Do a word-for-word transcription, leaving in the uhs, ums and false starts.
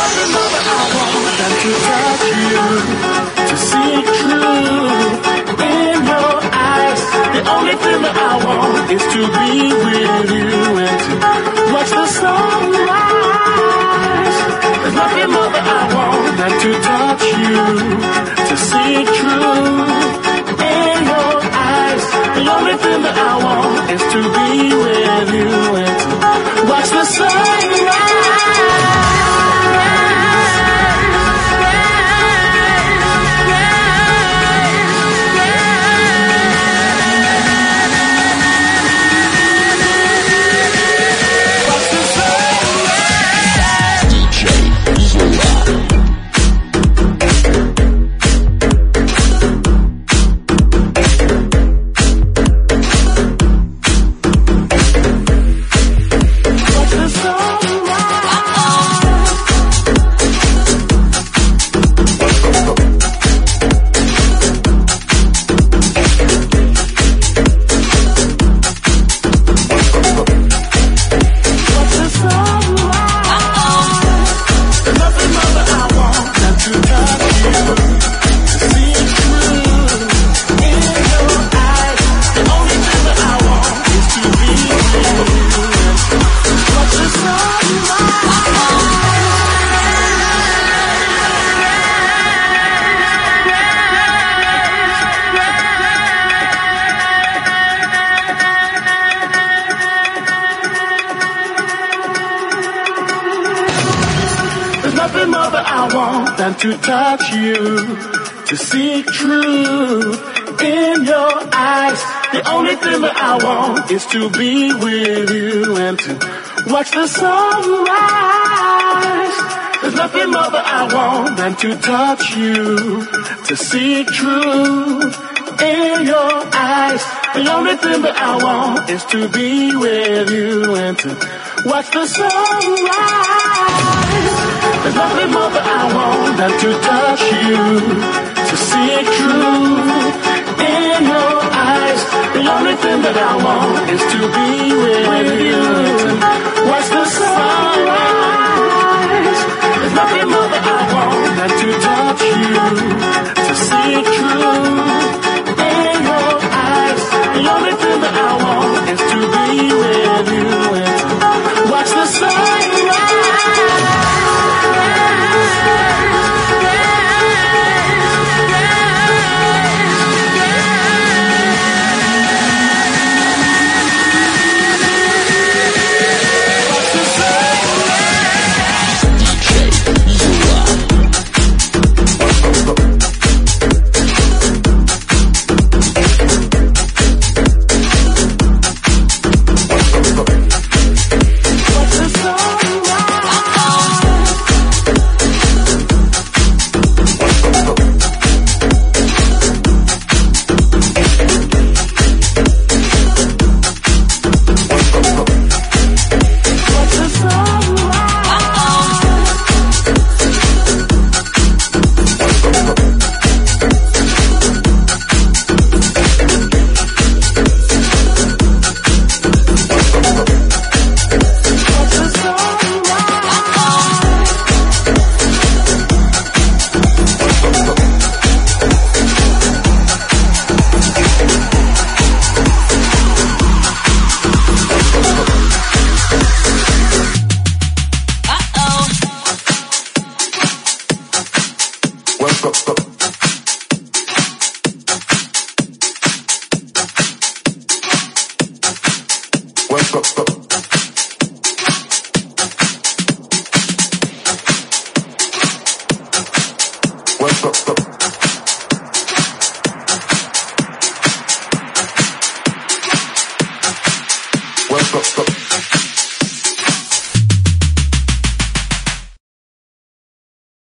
nothing more that I want than to touch you, to see truth in your eyes. The only thing that I want is to be with you and to watch the sunrise. There's nothing more that I want than to touch you, to see truth in your eyes. The only thing that I want is to be with you and to watch the sunrise. Than to touch you, to see truth in your eyes. The only thing that I want is to be with you and to watch the sunrise. There's nothing more that I want than to touch you, to see truth in your eyes. The only thing that I want is to be with you and to watch the sunrise. There's nothing more that I want than to touch you, to see truth in your eyes. The only thing that I want is to be with you